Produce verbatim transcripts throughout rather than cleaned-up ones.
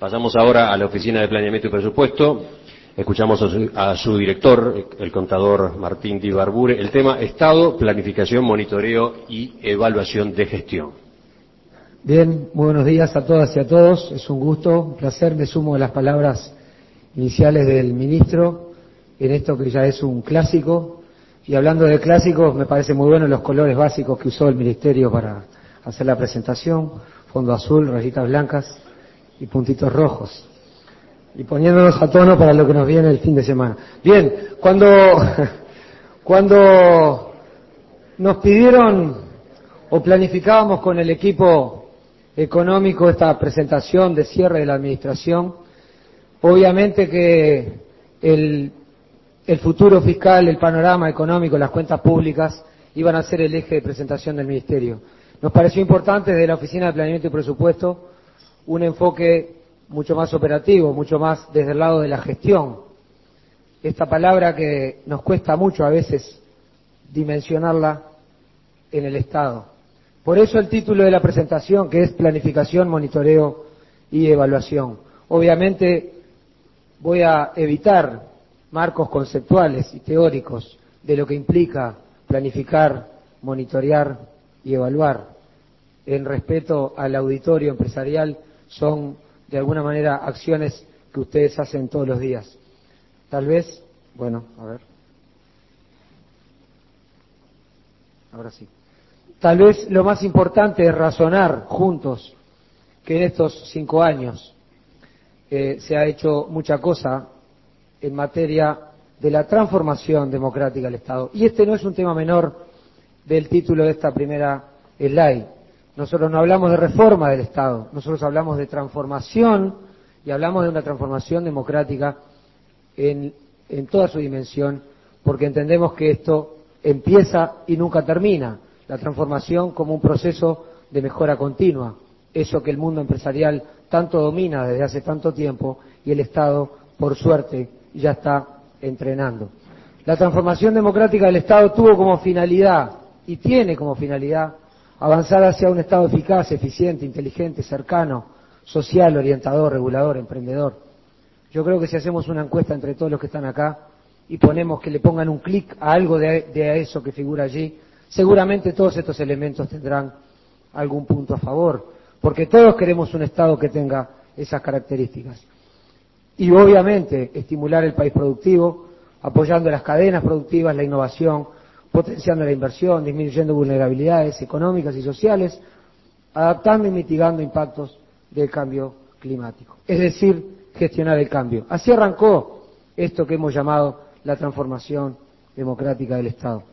Pasamos ahora a la Oficina de Planeamiento y Presupuesto. Escuchamos a su, a su director, el contador Martín Di Barbure. El tema: Estado, Planificación, Monitoreo y Evaluación de Gestión. Bien, muy buenos días a todas y a todos. Es un gusto, un placer. Me sumo a las palabras iniciales del ministro en esto que ya es un clásico. Y hablando de clásicos, me parece muy bueno los colores básicos que usó el ministerio para hacer la presentación: fondo azul, rayitas blancas y puntitos rojos. Y poniéndonos a tono para lo que nos viene el fin de semana. Bien, cuando, cuando nos pidieron o planificábamos con el equipo económico esta presentación de cierre de la administración, obviamente que el, el futuro fiscal, el panorama económico, las cuentas públicas iban a ser el eje de presentación del ministerio. Nos pareció importante desde la Oficina de Planeamiento y Presupuesto un enfoque mucho más operativo, mucho más desde el lado de la gestión. Esta palabra que nos cuesta mucho a veces dimensionarla en el Estado. Por eso el título de la presentación, que es Planificación, Monitoreo y Evaluación. Obviamente voy a evitar marcos conceptuales y teóricos de lo que implica planificar, monitorear y evaluar. En respeto al auditorio empresarial, son de alguna manera acciones que ustedes hacen todos los días. Tal vez, bueno, a ver. Ahora sí. Tal vez lo más importante es razonar juntos que en estos cinco años eh, se ha hecho mucha cosa en materia de la transformación democrática del Estado. Y este no es un tema menor del título de esta primera slide. Nosotros no hablamos de reforma del Estado, nosotros hablamos de transformación y hablamos de una transformación democrática en, en toda su dimensión, porque entendemos que esto empieza y nunca termina. La transformación como un proceso de mejora continua, eso que el mundo empresarial tanto domina desde hace tanto tiempo y el Estado, por suerte, ya está entrenando. La transformación democrática del Estado tuvo como finalidad y tiene como finalidad avanzar hacia un Estado eficaz, eficiente, inteligente, cercano, social, orientador, regulador, emprendedor. Yo creo que si hacemos una encuesta entre todos los que están acá y ponemos que le pongan un clic a algo de, de eso que figura allí, seguramente todos estos elementos tendrán algún punto a favor, porque todos queremos un Estado que tenga esas características. Y obviamente estimular el país productivo, apoyando las cadenas productivas, la innovación, potenciando la inversión, disminuyendo vulnerabilidades económicas y sociales, adaptando y mitigando impactos del cambio climático. Es decir, gestionar el cambio. Así arrancó esto que hemos llamado la transformación democrática del Estado.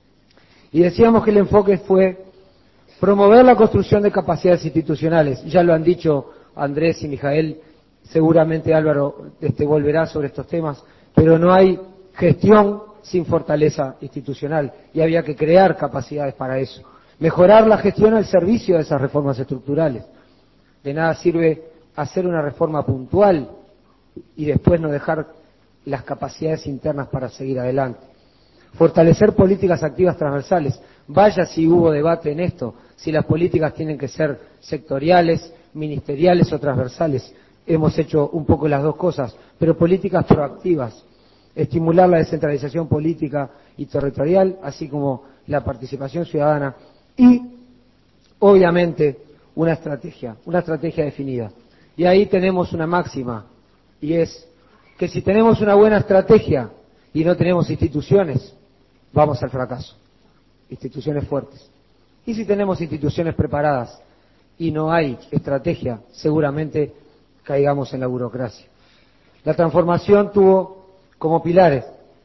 Y decíamos que el enfoque fue promover la construcción de capacidades institucionales. Ya lo han dicho Andrés y Mijael, seguramente Álvaro este, volverá sobre estos temas, pero no hay gestión sin fortaleza institucional y había que crear capacidades para eso. Mejorar la gestión al servicio de esas reformas estructurales. De nada sirve hacer una reforma puntual y después no dejar las capacidades internas para seguir adelante. Fortalecer políticas activas transversales. Vaya si hubo debate en esto, si las políticas tienen que ser sectoriales, ministeriales o transversales. Hemos hecho un poco las dos cosas, pero políticas proactivas. Estimular la descentralización política y territorial, así como la participación ciudadana y, obviamente, una estrategia, una estrategia definida. Y ahí tenemos una máxima, y es que si tenemos una buena estrategia y no tenemos instituciones, vamos al fracaso. Instituciones fuertes. Y si tenemos instituciones preparadas y no hay estrategia, seguramente caigamos en la burocracia. La transformación tuvo como pilares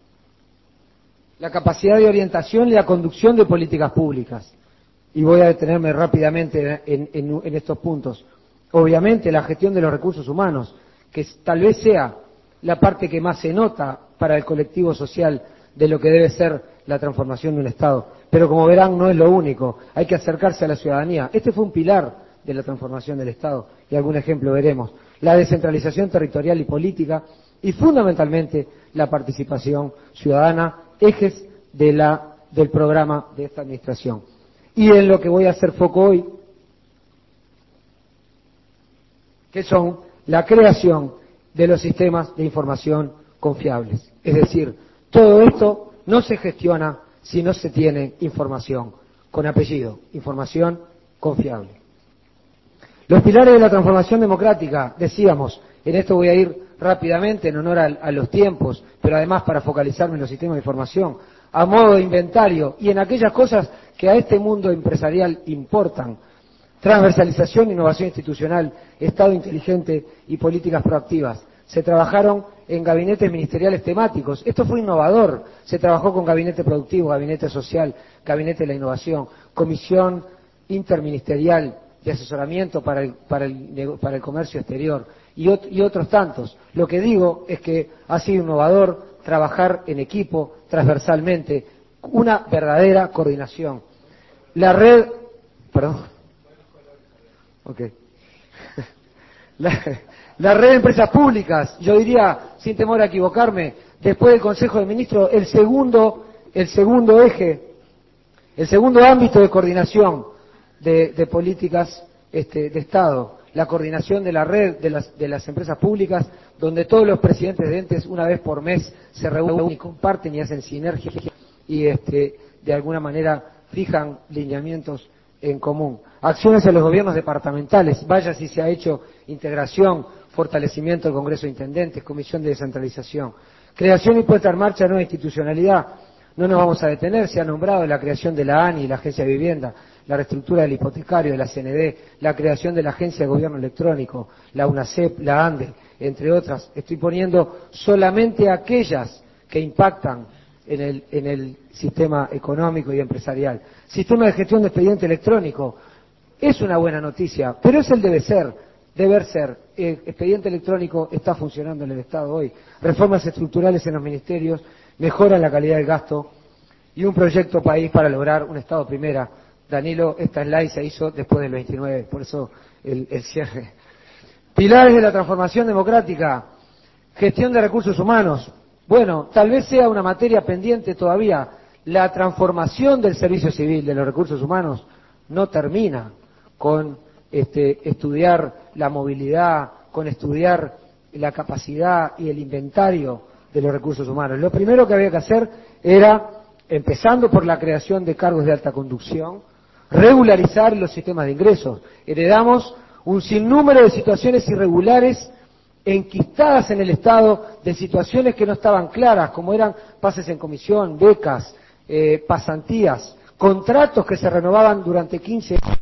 la capacidad de orientación y la conducción de políticas públicas. Y voy a detenerme rápidamente en, en, en estos puntos. Obviamente la gestión de los recursos humanos, que tal vez sea la parte que más se nota para el colectivo social de lo que debe ser la transformación de un Estado. Pero como verán, no es lo único. Hay que acercarse a la ciudadanía. Este fue un pilar de la transformación del Estado, y algún ejemplo veremos. La descentralización territorial y política, y fundamentalmente la participación ciudadana, ejes de la, del programa de esta administración. Y en lo que voy a hacer foco hoy, que son la creación de los sistemas de información confiables. Es decir, todo esto no se gestiona si no se tiene información con apellido, información confiable. Los pilares de la transformación democrática, decíamos, en esto voy a ir rápidamente en honor a, a los tiempos, pero además para focalizarme en los sistemas de información, a modo de inventario y en aquellas cosas que a este mundo empresarial importan: transversalización, innovación institucional, Estado inteligente y políticas proactivas. Se trabajaron en gabinetes ministeriales temáticos. Esto fue innovador. Se trabajó con gabinete productivo, gabinete social, gabinete de la innovación, comisión interministerial de asesoramiento para el, para el, para el comercio exterior y, ot y otros tantos. Lo que digo es que ha sido innovador trabajar en equipo, transversalmente, una verdadera coordinación. La red, perdón, ok, la, la red de empresas públicas, yo diría, sin temor a equivocarme, después del Consejo de Ministros, el segundo, el segundo eje, el segundo ámbito de coordinación de, de políticas este, de Estado, la coordinación de la red de las, de las empresas públicas, donde todos los presidentes de entes una vez por mes se reúnen y comparten y hacen sinergia y este, de alguna manera fijan lineamientos en común. Acciones en los gobiernos departamentales, vaya si se ha hecho integración, fortalecimiento del Congreso de Intendentes, Comisión de Descentralización. Creación y puesta en marcha de nueva institucionalidad. No nos vamos a detener, se ha nombrado la creación de la A N I, la Agencia de Vivienda, la reestructura del hipotecario, de la C N D, la creación de la Agencia de Gobierno Electrónico, la UNACEP, la ANDE, entre otras. Estoy poniendo solamente aquellas que impactan en el, en el sistema económico y empresarial. Sistema de gestión de expediente electrónico. Es una buena noticia, pero es el debe ser, deber ser. El expediente electrónico está funcionando en el Estado hoy. Reformas estructurales en los ministerios, mejora la calidad del gasto y un proyecto país para lograr un Estado primera. Danilo, esta slide se hizo después del veintinueve, por eso el, el cierre. Pilares de la transformación democrática, gestión de recursos humanos. Bueno, tal vez sea una materia pendiente todavía. La transformación del servicio civil, de los recursos humanos, no termina con este, estudiar la movilidad, con estudiar la capacidad y el inventario de los recursos humanos. Lo primero que había que hacer era, empezando por la creación de cargos de alta conducción, regularizar los sistemas de ingresos. Heredamos un sinnúmero de situaciones irregulares enquistadas en el Estado, de situaciones que no estaban claras, como eran pases en comisión, becas, eh, pasantías, contratos que se renovaban durante quince años.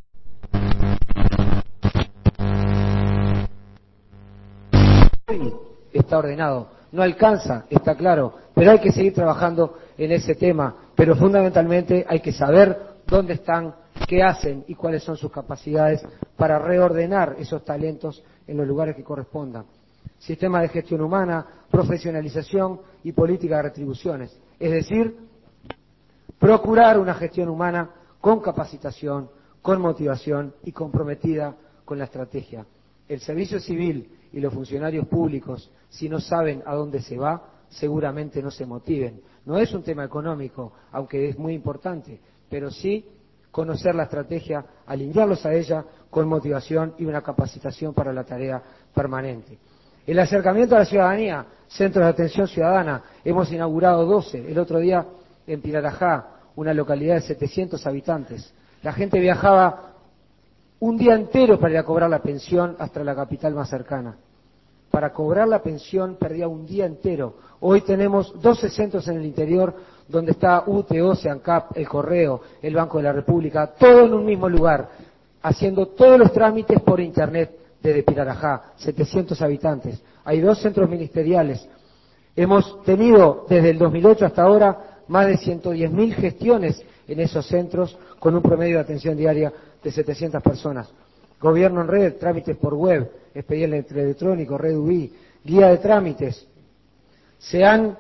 Está ordenado, no alcanza, está claro, pero hay que seguir trabajando en ese tema, pero fundamentalmente hay que saber dónde están, qué hacen y cuáles son sus capacidades para reordenar esos talentos en los lugares que correspondan. Sistema de gestión humana, profesionalización y política de retribuciones, es decir, procurar una gestión humana con capacitación, con motivación y comprometida con la estrategia. El servicio civil y los funcionarios públicos, si no saben a dónde se va, seguramente no se motiven. No es un tema económico, aunque es muy importante, pero sí conocer la estrategia, alinearlos a ella con motivación y una capacitación para la tarea permanente. El acercamiento a la ciudadanía, centros de atención ciudadana, hemos inaugurado doce, el otro día en Pirarajá, una localidad de setecientos habitantes. La gente viajaba un día entero para ir a cobrar la pensión hasta la capital más cercana. Para cobrar la pensión perdía un día entero. Hoy tenemos doce centros en el interior donde está U T O, ANCAP, el Correo, el Banco de la República, todo en un mismo lugar, haciendo todos los trámites por internet desde Pirarajá, setecientos habitantes. Hay dos centros ministeriales. Hemos tenido desde el dos mil ocho hasta ahora más de ciento diez mil gestiones en esos centros con un promedio de atención diaria de setecientas personas. Gobierno en red, trámites por web, expediente electrónico, red U I, guía de trámites. Se han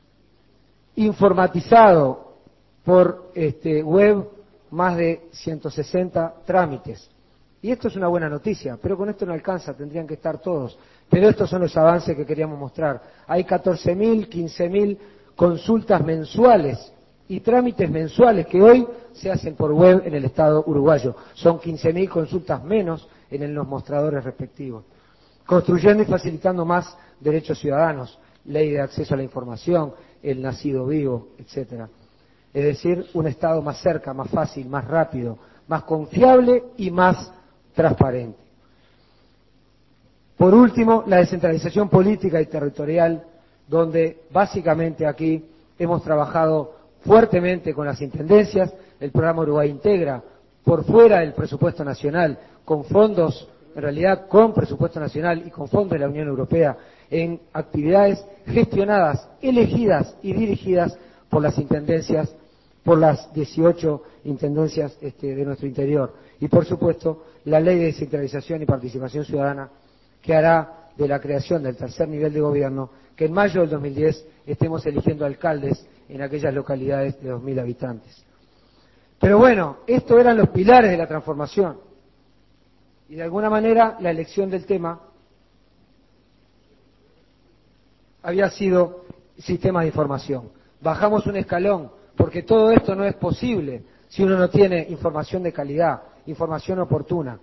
informatizado por este, web más de ciento sesenta trámites. Y esto es una buena noticia, pero con esto no alcanza, tendrían que estar todos. Pero estos son los avances que queríamos mostrar. Hay catorce mil, quince mil consultas mensuales y trámites mensuales que hoy se hacen por web en el Estado uruguayo. Son quince mil consultas menos en los mostradores respectivos. construyendo y facilitando más derechos ciudadanos, ley de acceso a la información, el nacido vivo, etcétera. Es decir, un Estado más cerca, más fácil, más rápido, más confiable y más transparente. Por último, la descentralización política y territorial, donde básicamente aquí hemos trabajado fuertemente con las intendencias. El programa Uruguay Integra, por fuera del presupuesto nacional, con fondos, en realidad con presupuesto nacional y con fondos de la Unión Europea, en actividades gestionadas, elegidas y dirigidas por las intendencias, por las dieciocho intendencias este, de nuestro interior. Y por supuesto, la ley de descentralización y participación ciudadana, que hará de la creación del tercer nivel de gobierno que en mayo del dos mil diez estemos eligiendo alcaldes en aquellas localidades de dos mil habitantes. Pero bueno, estos eran los pilares de la transformación. Y de alguna manera la elección del tema había sido sistemas de información. Bajamos un escalón, porque todo esto no es posible si uno no tiene información de calidad, información oportuna.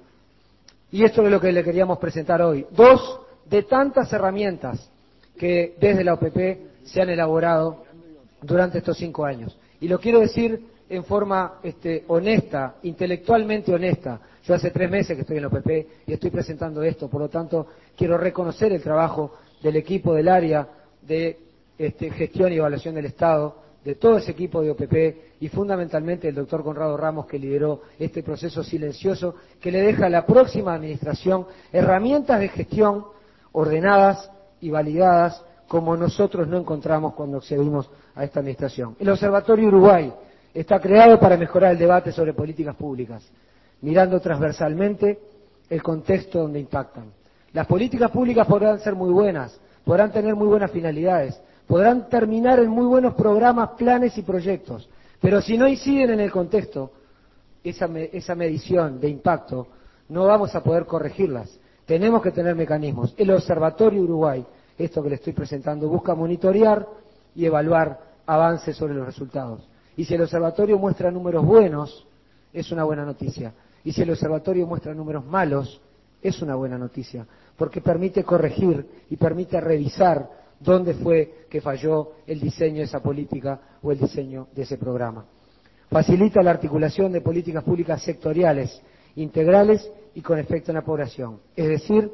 Y esto es lo que le queríamos presentar hoy. Dos de tantas herramientas que desde la O P P se han elaborado durante estos cinco años. Y lo quiero decir en forma este, honesta, intelectualmente honesta. Yo hace tres meses que estoy en la O P P y estoy presentando esto, por lo tanto quiero reconocer el trabajo del equipo del área de este, gestión y evaluación del Estado, de todo ese equipo de O P P y fundamentalmente el doctor Conrado Ramos, que lideró este proceso silencioso que le deja a la próxima administración herramientas de gestión ordenadas y validadas como nosotros no encontramos cuando accedimos a esta administración. El Observatorio Uruguay está creado para mejorar el debate sobre políticas públicas, mirando transversalmente el contexto donde impactan. Las políticas públicas podrán ser muy buenas, podrán tener muy buenas finalidades, podrán terminar en muy buenos programas, planes y proyectos, pero si no inciden en el contexto, esa, me, esa medición de impacto, no vamos a poder corregirlas. Tenemos que tener mecanismos. El Observatorio Uruguay, esto que le estoy presentando, busca monitorear y evaluar avances sobre los resultados. Y si el observatorio muestra números buenos, es una buena noticia. Y si el observatorio muestra números malos, es una buena noticia, porque permite corregir y permite revisar dónde fue que falló el diseño de esa política o el diseño de ese programa. Facilita la articulación de políticas públicas sectoriales, integrales y con efecto en la población. Es decir,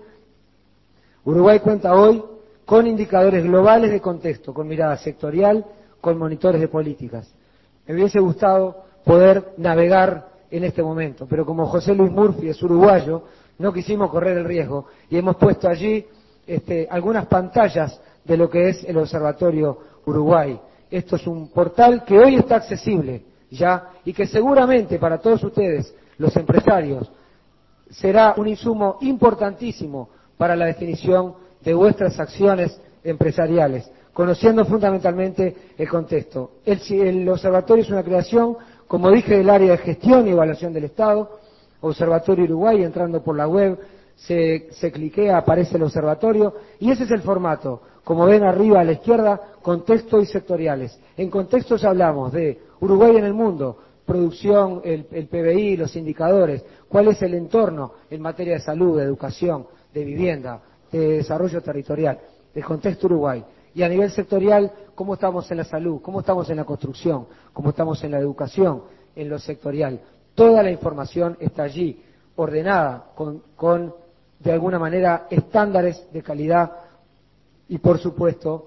Uruguay cuenta hoy con indicadores globales de contexto, con mirada sectorial, con monitores de políticas. Me hubiese gustado poder navegar en este momento, pero como José Luis Murphy es uruguayo, no quisimos correr el riesgo y hemos puesto allí este, algunas pantallas de lo que es el Observatorio Uruguay. Esto es un portal que hoy está accesible ya y que seguramente para todos ustedes, los empresarios, será un insumo importantísimo para la definición de vuestras acciones empresariales, conociendo fundamentalmente el contexto. El, el observatorio es una creación, como dije, del área de gestión y evaluación del Estado, Observatorio Uruguay, entrando por la web, se, se cliquea, aparece el observatorio, y ese es el formato. Como ven arriba a la izquierda, contextos y sectoriales. En contextos hablamos de Uruguay en el mundo, producción, el, el P B I, los indicadores, cuál es el entorno en materia de salud, de educación, de vivienda, de desarrollo territorial, del contexto Uruguay. Y a nivel sectorial, cómo estamos en la salud, cómo estamos en la construcción, cómo estamos en la educación, en lo sectorial. Toda la información está allí, ordenada, con, con de alguna manera estándares de calidad y, por supuesto,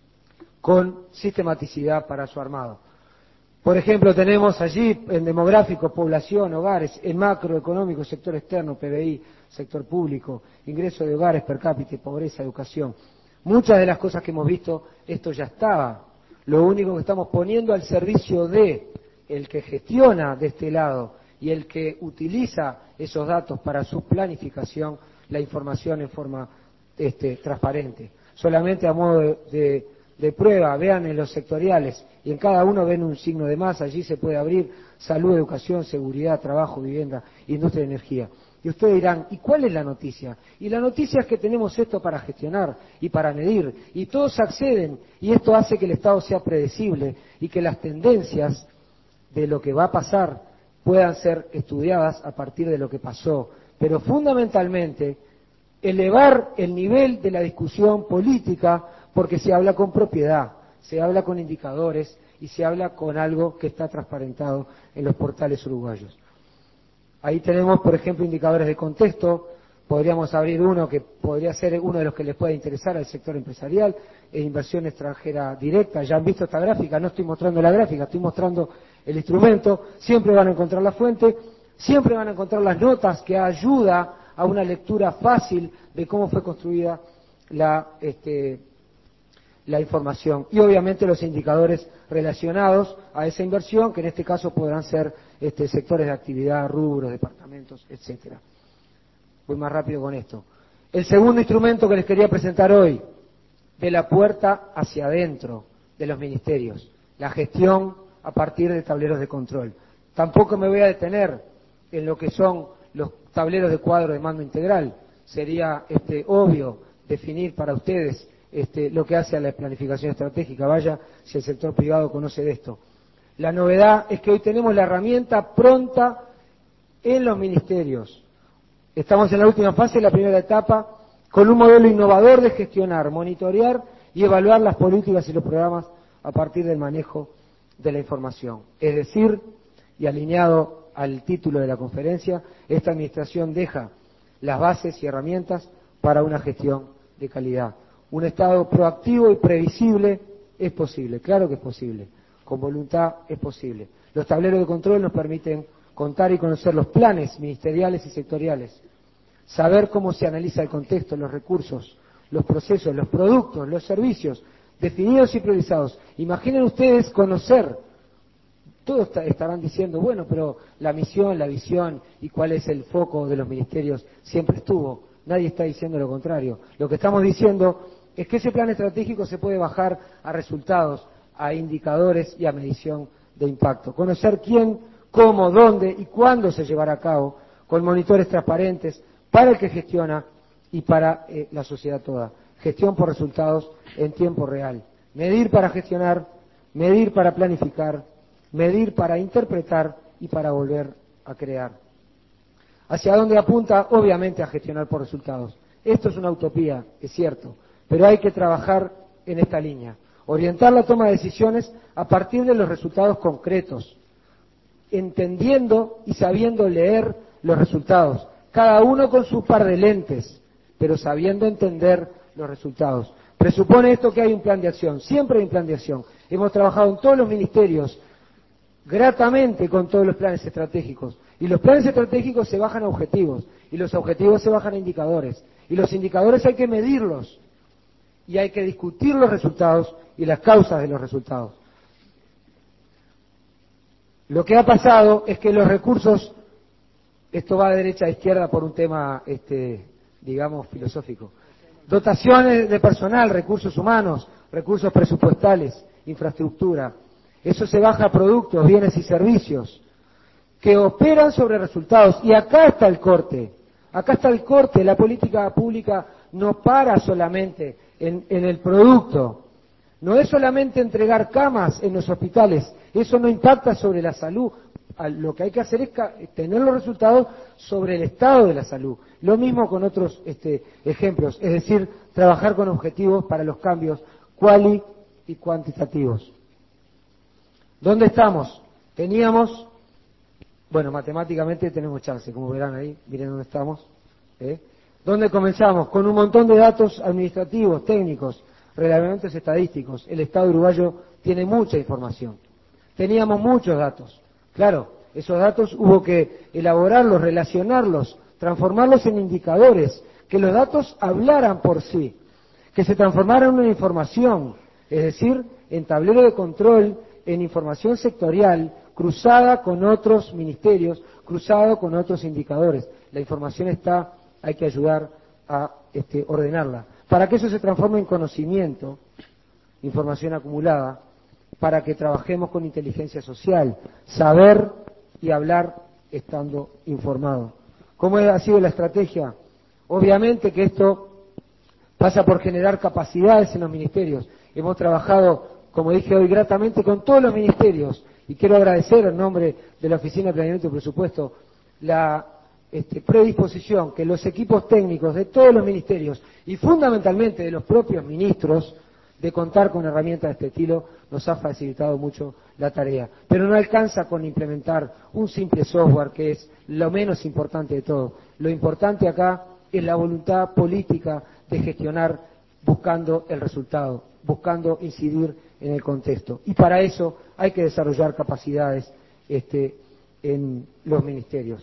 con sistematicidad para su armado. Por ejemplo, tenemos allí en demográfico, población, hogares, en macroeconómico, sector externo, P B I, sector público, ingreso de hogares per cápita, pobreza, educación. Muchas de las cosas que hemos visto, esto ya estaba. Lo único que estamos poniendo al servicio de el que gestiona de este lado y el que utiliza esos datos para su planificación, la información en forma este, transparente. Solamente a modo de, de, de prueba, vean en los sectoriales y en cada uno ven un signo de más, allí se puede abrir salud, educación, seguridad, trabajo, vivienda, industria y energía. Y ustedes dirán, ¿y cuál es la noticia? Y la noticia es que tenemos esto para gestionar y para medir, y todos acceden, y esto hace que el Estado sea predecible y que las tendencias de lo que va a pasar puedan ser estudiadas a partir de lo que pasó. Pero fundamentalmente, elevar el nivel de la discusión política, porque se habla con propiedad, se habla con indicadores y se habla con algo que está transparentado en los portales uruguayos. Ahí tenemos, por ejemplo, indicadores de contexto. Podríamos abrir uno que podría ser uno de los que les pueda interesar al sector empresarial, e inversión extranjera directa. Ya han visto esta gráfica, no estoy mostrando la gráfica, estoy mostrando el instrumento. Siempre van a encontrar la fuente, siempre van a encontrar las notas que ayuda a una lectura fácil de cómo fue construida la, este, la información. Y obviamente los indicadores relacionados a esa inversión, que en este caso podrán ser este, sectores de actividad, rubros, departamentos, etcétera. Voy más rápido con esto. El segundo instrumento que les quería presentar hoy, de la puerta hacia adentro de los ministerios, la gestión a partir de tableros de control. Tampoco me voy a detener en lo que son los tableros de cuadro de mando integral. Sería este, obvio definir para ustedes este, lo que hace a la planificación estratégica. Vaya si el sector privado conoce de esto. La novedad es que hoy tenemos la herramienta pronta en los ministerios. Estamos en la última fase de la primera etapa, con un modelo innovador de gestionar, monitorear y evaluar las políticas y los programas a partir del manejo de la información. Es decir, y alineado al título de la conferencia, esta administración deja las bases y herramientas para una gestión de calidad. Un Estado proactivo y previsible es posible, claro que es posible, con voluntad es posible. Los tableros de control nos permiten contar y conocer los planes ministeriales y sectoriales, saber cómo se analiza el contexto, los recursos, los procesos, los productos, los servicios, definidos y priorizados. Imaginen ustedes conocer, todos estarán diciendo, bueno, pero la misión, la visión y cuál es el foco de los ministerios siempre estuvo. Nadie está diciendo lo contrario. Lo que estamos diciendo es que ese plan estratégico se puede bajar a resultados, a indicadores y a medición de impacto. Conocer quién, cómo, dónde y cuándo se llevará a cabo, con monitores transparentes para el que gestiona y para eh, la sociedad toda. Gestión por resultados en tiempo real. Medir para gestionar, medir para planificar, medir para interpretar y para volver a crear. ¿Hacia dónde apunta? Obviamente a gestionar por resultados. Esto es una utopía, es cierto, pero hay que trabajar en esta línea. Orientar la toma de decisiones a partir de los resultados concretos, entendiendo y sabiendo leer los resultados, cada uno con su par de lentes, pero sabiendo entender los resultados. Presupone esto que hay un plan de acción, siempre hay un plan de acción. Hemos trabajado en todos los ministerios, gratamente con todos los planes estratégicos, y los planes estratégicos se bajan a objetivos, y los objetivos se bajan a indicadores, y los indicadores hay que medirlos, y hay que discutir los resultados y las causas de los resultados. Lo que ha pasado es que los recursos, esto va de derecha a izquierda por un tema, este, digamos, filosófico. Dotaciones de personal, recursos humanos, recursos presupuestales, infraestructura. Eso se baja a productos, bienes y servicios que operan sobre resultados. Y acá está el corte. Acá está el corte. La política pública no para solamente en, en el producto. No es solamente entregar camas en los hospitales. Eso no impacta sobre la salud. Lo que hay que hacer es tener los resultados sobre el estado de la salud. Lo mismo con otros este, ejemplos, es decir, trabajar con objetivos para los cambios cuali y cuantitativos. ¿Dónde estamos? Teníamos, bueno, matemáticamente tenemos chance, como verán ahí, miren dónde estamos. ¿eh? ¿Dónde comenzamos? Con un montón de datos administrativos, técnicos, reglamentos estadísticos. El Estado uruguayo tiene mucha información. Teníamos muchos datos. Claro, esos datos hubo que elaborarlos, relacionarlos, transformarlos en indicadores, que los datos hablaran por sí, que se transformaran en una información, es decir, en tablero de control, en información sectorial, cruzada con otros ministerios, cruzado con otros indicadores. La información está, hay que ayudar a este, ordenarla. Para que eso se transforme en conocimiento, información acumulada, para que trabajemos con inteligencia social, saber y hablar estando informado. ¿Cómo ha sido la estrategia? Obviamente que esto pasa por generar capacidades en los ministerios. Hemos trabajado, como dije hoy, gratamente con todos los ministerios, y quiero agradecer en nombre de la Oficina de Planeamiento y Presupuesto la este, predisposición que los equipos técnicos de todos los ministerios y fundamentalmente de los propios ministros de contar con herramientas de este estilo nos ha facilitado mucho la tarea. Pero no alcanza con implementar un simple software que es lo menos importante de todo. Lo importante acá es la voluntad política de gestionar buscando el resultado, buscando incidir en el contexto. Y para eso hay que desarrollar capacidades este, en los ministerios.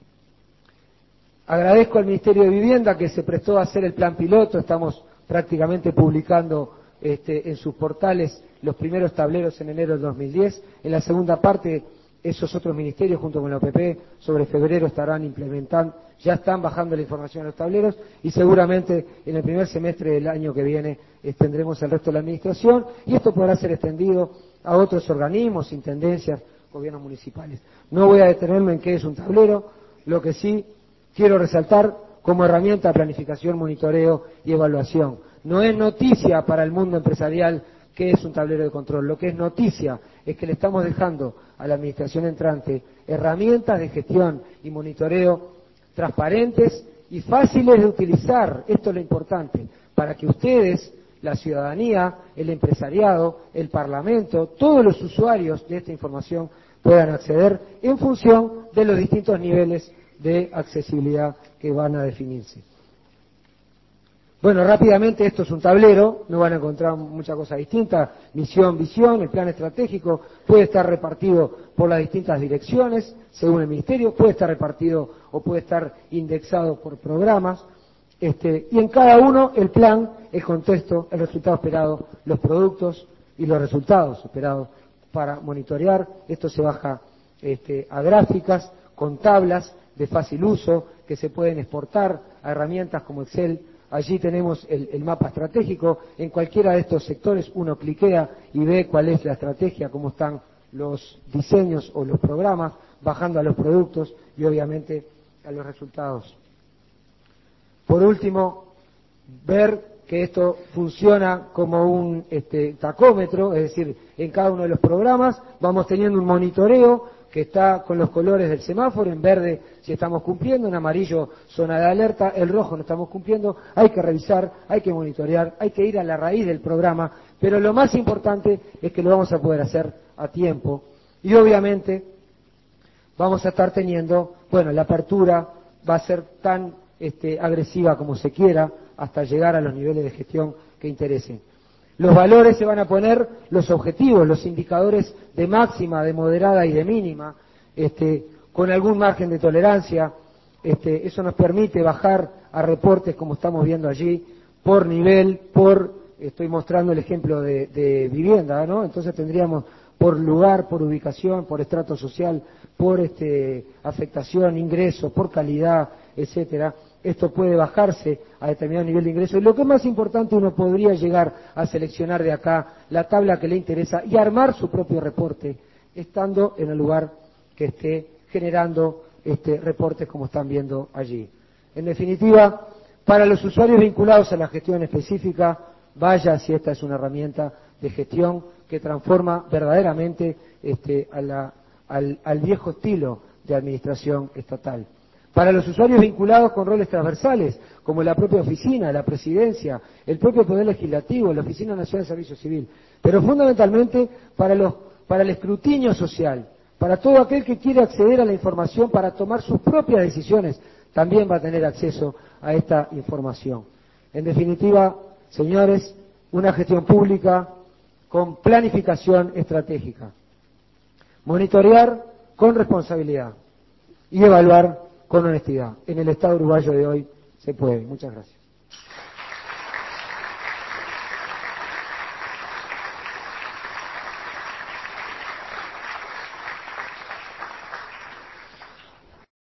Agradezco al Ministerio de Vivienda que se prestó a hacer el plan piloto, estamos prácticamente publicando este, en sus portales los primeros tableros en enero del dos mil diez. En la segunda parte, esos otros ministerios junto con la O P P sobre febrero estarán implementando, ya están bajando la información a los tableros y seguramente en el primer semestre del año que viene tendremos el resto de la administración y esto podrá ser extendido a otros organismos, intendencias, gobiernos municipales. No voy a detenerme en qué es un tablero, lo que sí quiero resaltar como herramienta de planificación, monitoreo y evaluación. No es noticia para el mundo empresarial qué es un tablero de control. Lo que es noticia es que le estamos dejando a la administración entrante herramientas de gestión y monitoreo transparentes y fáciles de utilizar. Esto es lo importante, para que ustedes, la ciudadanía, el empresariado, el Parlamento, todos los usuarios de esta información puedan acceder en función de los distintos niveles de accesibilidad que van a definirse. Bueno, rápidamente esto es un tablero, no van a encontrar mucha cosa distinta, misión, visión, el plan estratégico puede estar repartido por las distintas direcciones, según el ministerio, puede estar repartido o puede estar indexado por programas, este, y en cada uno el plan, el contexto, el resultado esperado, los productos y los resultados esperados para monitorear. Esto se baja este, a gráficas, con tablas de fácil uso que se pueden exportar a herramientas como Excel. Allí tenemos el, el mapa estratégico. En cualquiera de estos sectores uno cliquea y ve cuál es la estrategia, cómo están los diseños o los programas, bajando a los productos y obviamente a los resultados. Por último, ver que esto funciona como un este, tacómetro, es decir, en cada uno de los programas vamos teniendo un monitoreo que está con los colores del semáforo, en verde si estamos cumpliendo, en amarillo zona de alerta, el rojo no estamos cumpliendo, hay que revisar, hay que monitorear, hay que ir a la raíz del programa, pero lo más importante es que lo vamos a poder hacer a tiempo y obviamente vamos a estar teniendo, bueno, la apertura va a ser tan este, agresiva como se quiera hasta llegar a los niveles de gestión que interesen. Los valores se van a poner, los objetivos, los indicadores de máxima, de moderada y de mínima, este, con algún margen de tolerancia. Este, eso nos permite bajar a reportes como estamos viendo allí, por nivel, por, estoy mostrando el ejemplo de, de vivienda, ¿no? Entonces tendríamos por lugar, por ubicación, por estrato social, por este, afectación, ingreso, por calidad, etcétera. Esto puede bajarse a determinado nivel de ingreso. Y lo que es más importante, uno podría llegar a seleccionar de acá la tabla que le interesa y armar su propio reporte, estando en el lugar que esté generando este, reportes como están viendo allí. En definitiva, para los usuarios vinculados a la gestión específica, vaya si esta es una herramienta de gestión que transforma verdaderamente este, a la, al, al viejo estilo de administración estatal. Para los usuarios vinculados con roles transversales, como la propia oficina, la presidencia, el propio Poder Legislativo, la Oficina Nacional de Servicio Civil, pero fundamentalmente para, los, para el escrutinio social, para todo aquel que quiere acceder a la información para tomar sus propias decisiones, también va a tener acceso a esta información. En definitiva, señores, una gestión pública con planificación estratégica, monitorear con responsabilidad y evaluar con honestidad. En el Estado uruguayo de hoy se puede. Muchas gracias.